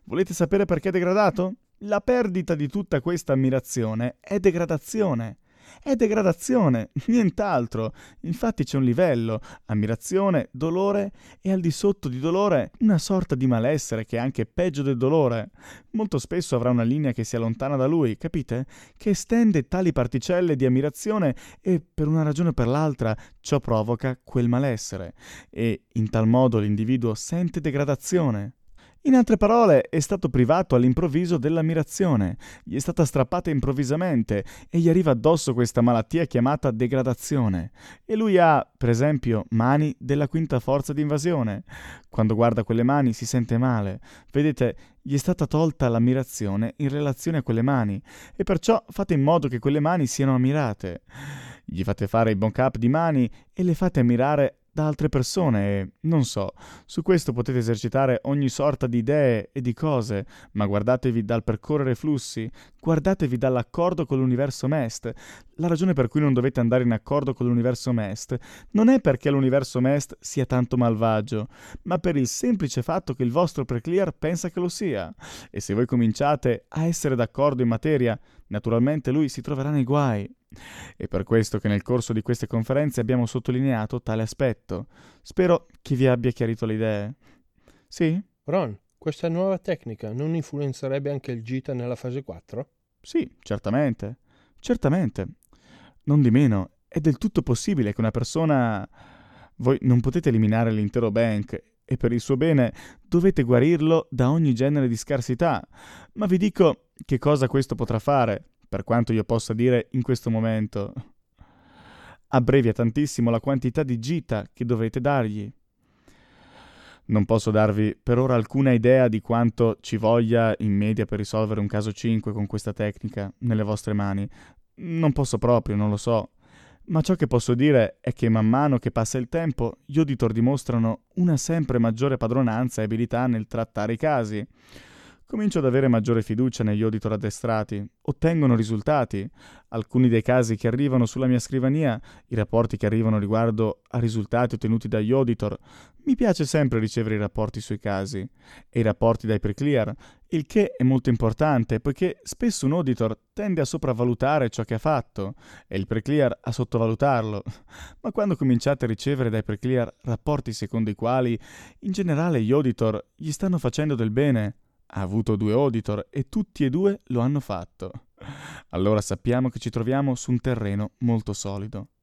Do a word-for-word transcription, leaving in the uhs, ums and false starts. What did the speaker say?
Volete sapere perché è degradato? La perdita di tutta questa ammirazione è degradazione. È degradazione, nient'altro. Infatti c'è un livello, ammirazione, dolore e al di sotto di dolore una sorta di malessere che è anche peggio del dolore. Molto spesso avrà una linea che si allontana da lui, capite? Che estende tali particelle di ammirazione e per una ragione o per l'altra ciò provoca quel malessere e in tal modo l'individuo sente degradazione. In altre parole, è stato privato all'improvviso dell'ammirazione, gli è stata strappata improvvisamente e gli arriva addosso questa malattia chiamata degradazione. E lui ha, per esempio, mani della quinta forza di invasione. Quando guarda quelle mani si sente male. Vedete, gli è stata tolta l'ammirazione in relazione a quelle mani e perciò fate in modo che quelle mani siano ammirate. Gli fate fare i mock-up di mani e le fate ammirare da altre persone e, non so, su questo potete esercitare ogni sorta di idee e di cose, ma guardatevi dal percorrere flussi, guardatevi dall'accordo con l'universo M E S T. La ragione per cui non dovete andare in accordo con l'universo M E S T non è perché l'universo M E S T sia tanto malvagio, ma per il semplice fatto che il vostro preclear pensa che lo sia. E se voi cominciate a essere d'accordo in materia, naturalmente lui si troverà nei guai. È per questo che nel corso di queste conferenze abbiamo sottolineato tale aspetto. Spero che vi abbia chiarito le idee. Sì? Ron, questa nuova tecnica non influenzerebbe anche il Gita nella fase quattro? Sì, certamente. Certamente. Non di meno, è del tutto possibile che una persona... Voi non potete eliminare l'intero bank e per il suo bene dovete guarirlo da ogni genere di scarsità. Ma vi dico che cosa questo potrà fare, per quanto io possa dire in questo momento. Abbrevia tantissimo la quantità di gita che dovete dargli. Non posso darvi per ora alcuna idea di quanto ci voglia in media per risolvere un caso cinque con questa tecnica nelle vostre mani. Non posso proprio, non lo so. Ma ciò che posso dire è che man mano che passa il tempo, gli auditor dimostrano una sempre maggiore padronanza e abilità nel trattare i casi. Comincio ad avere maggiore fiducia negli auditor addestrati. Ottengono risultati. Alcuni dei casi che arrivano sulla mia scrivania, i rapporti che arrivano riguardo a risultati ottenuti dagli auditor, mi piace sempre ricevere i rapporti sui casi e i rapporti dai preclear, il che è molto importante poiché spesso un auditor tende a sopravvalutare ciò che ha fatto e il preclear a sottovalutarlo. Ma quando cominciate a ricevere dai preclear rapporti secondo i quali in generale gli auditor gli stanno facendo del bene, ha avuto due auditor e tutti e due lo hanno fatto, allora sappiamo che ci troviamo su un terreno molto solido.